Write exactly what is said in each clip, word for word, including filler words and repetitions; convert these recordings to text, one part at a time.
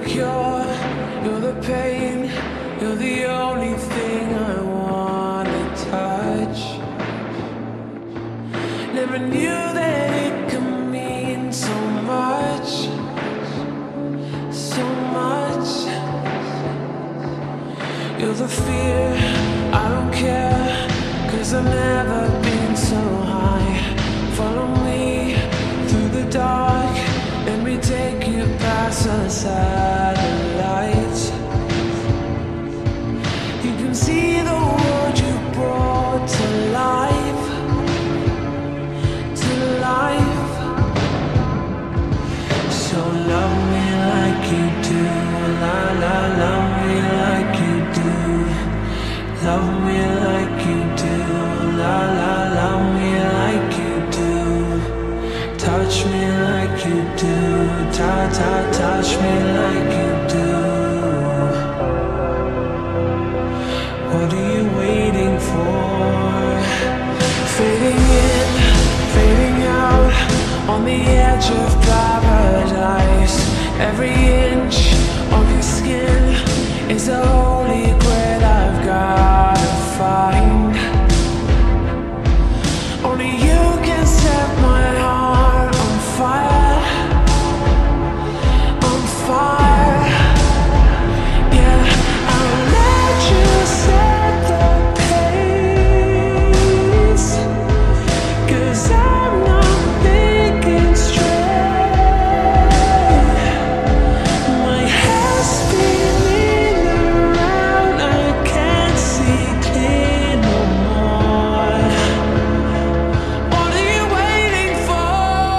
cure, you're the pain, you're the only thing I wanna touch. Never knew that it could mean so much, so much. You're the fear, I don't care, 'cause I've never been so high. Follow me through the dark, let me take you past the satellites. You can see the world you brought to life, to life. So love me like you do, la la, love me like you do. Love me like you do, la la, love me like you do. Touch me like you do, ta ta, touch me like you do. What are you waiting for? Fading in, fading out, on the edge of paradise. Every inch of your skin is a holy grail I've gotta find. Only you can set my heart on fire, on fire. Yeah, I'll let you set the pace, 'cause I'm not thinking straight. My head's spinning around, I can't see clear no more. What are you waiting for?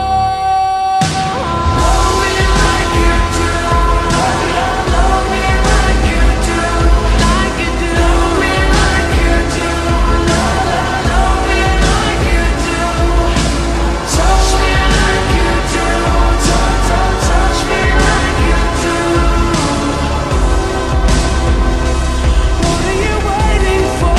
Love me like you do, love me like you do, like you do. Love me like you do, love, love me like you do. Touch me like you do, touch, touch, touch me like you do. What are you waiting for?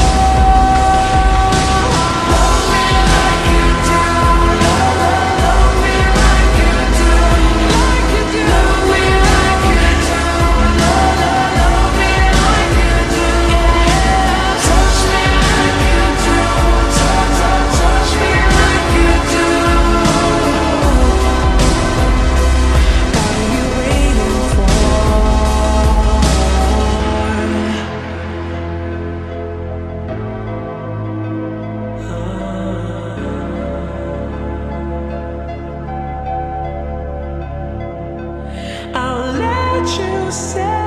Love me like you do, love, love me like you do, like you do. Love me like you do, love, love me like you do. Touch me like you do, touch, touch, touch me like you do. What are you waiting for? I'll let you say